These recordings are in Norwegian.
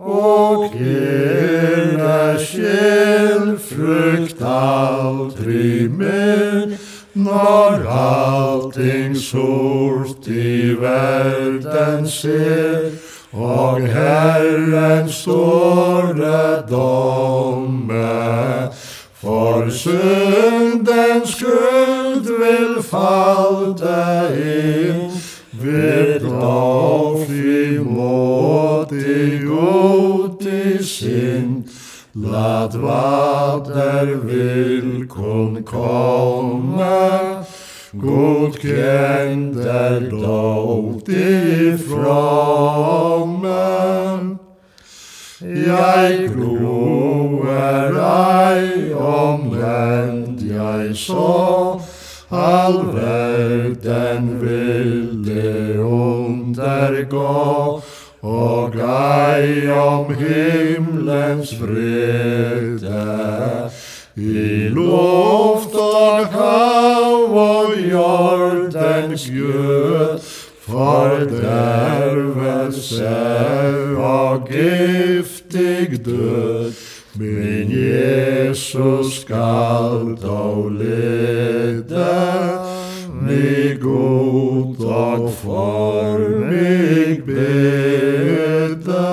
og sjel frukt aldri mer, når allting sort i verden ser, og Herren store domme, for syndens skuld vil falte inn, ved lov frimodig god i sinn, lat vad der vil kun komme, god kjent dog de fromme. Jeg gloer ei omvendt jeg så, all verden ville undergå, og ei om himmelens vrede, i luft og hav og jordens Gud, fordervelse og giftig død, men Jesus skal dog lede, mig god og for mig bede.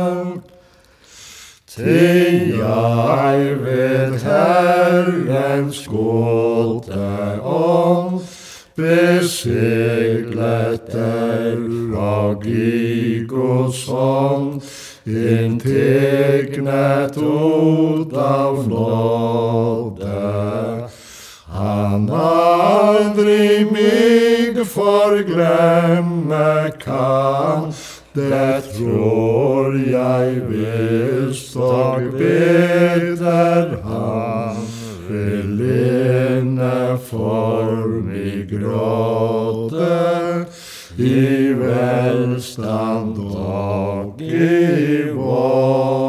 Til jeg ved Herrens gode ånd, beseglet og i Guds hånd, integnet ut av nåde. Han aldri mig forglemme kan, det tror jeg visst og beder han, vil inne for mig gråte, i velstand og i vår.